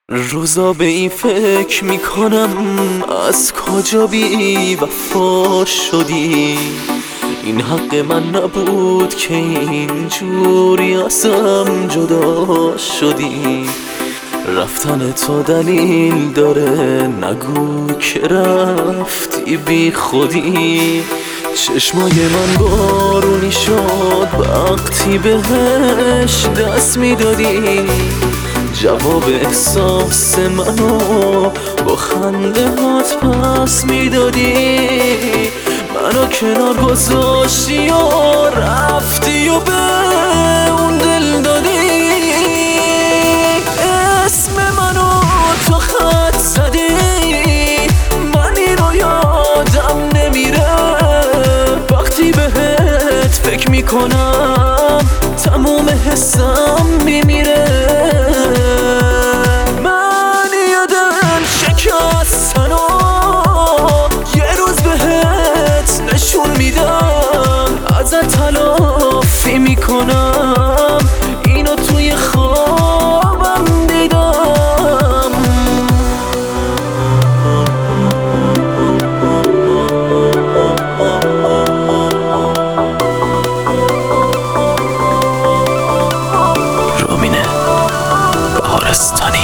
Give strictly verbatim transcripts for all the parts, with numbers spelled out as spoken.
روزا به این فکر میکنم از کجا بی وفا شدی. این حق من نبود که اینجوری ازم جدا شدی. رفتن تو دلیل داره، نگو که رفتی بی خودی. چشمای من بارونی شد وقتی بهش دست میدادی. جواب احساس منو با خنده هات پس میدادی. منو کنار گذاشتی و رفتی و به اون دل دادی. اسم منو تو خط زدی، من اینو یادم نمیره. وقتی بهت فکر میکنم تموم حسم میمیره. من یه دل شکستن و یه روز بهت نشون میدم. ازت تلافی میکنم، اینو توی خوابم دیدم. رامینه بهارستانی.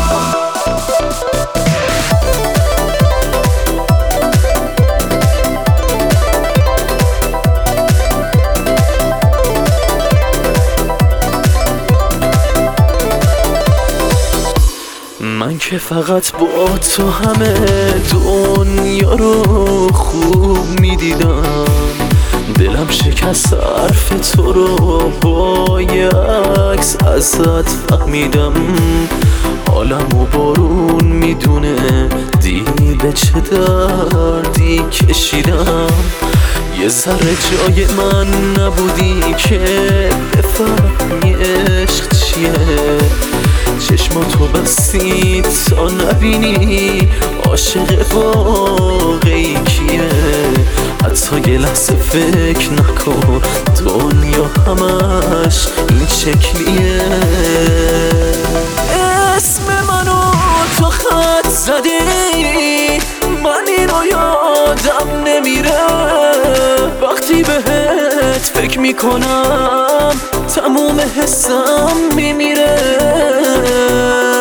من که فقط با تو همه دنیا رو خوب میدیدم. دلم شکست حرف تو رو با یه عکس ازت فهمیدم. حالمو بارون میدونه، دیده چه دردی کشیدم. یه ذره جای من نبودی که بفهمی عشق چیه. چشماتو بستی تا نبینی عاشق واقعی کیه. حتی یه لحظه فکر نکن دنیا همش این شکلیه. اسم منو تو خط زدی، من اینو یادم نمیره. وقتی بهت فکر میکنم تموم حسم میمیره.